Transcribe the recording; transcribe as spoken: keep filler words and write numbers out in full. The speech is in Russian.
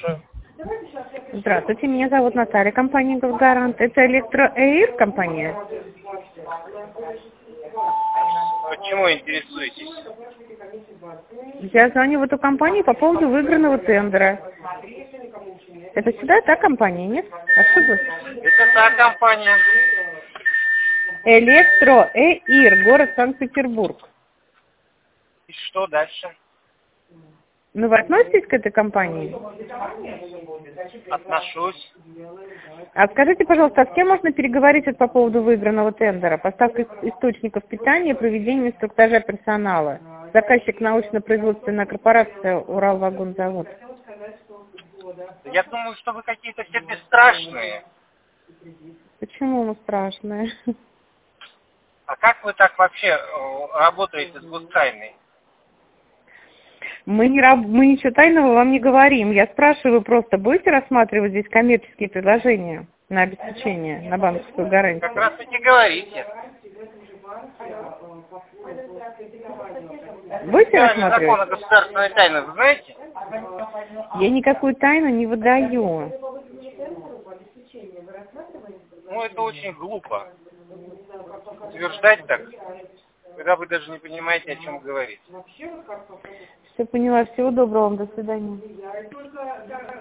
слушаю. Здравствуйте, меня зовут Наталья, компания «Гарант». Это электроэйр компания? Почему интересуетесь? Я звоню в эту компанию по поводу выигранного тендера. Это сюда та компания, нет? Ошиблась? Это та компания. Электроэйр, город Санкт-Петербург. И что дальше? Ну, вы относитесь к этой компании? Отношусь. А скажите, пожалуйста, а с кем можно переговорить вот по поводу выигранного тендера? Поставка источников питания, проведение инструктажа персонала. Заказчик научно-производственная корпорация «Уралвагонзавод». Я думаю, что вы какие-то все бесстрашные. Почему мы страшные? А как вы так вообще э, работаете с гостайной? Мы, не раб... мы ничего тайного вам не говорим. Я спрашиваю просто, будете рассматривать здесь коммерческие предложения на обеспечение, на банковскую гарантию? Как раз таки говорите. Будете рассматривать? Закон о государственной тайне, вы знаете? Я никакую тайну не выдаю. Ну, это очень глупо. Утверждать так, когда вы даже не понимаете, о чем говорите. Все поняла. Всего доброго вам. До свидания.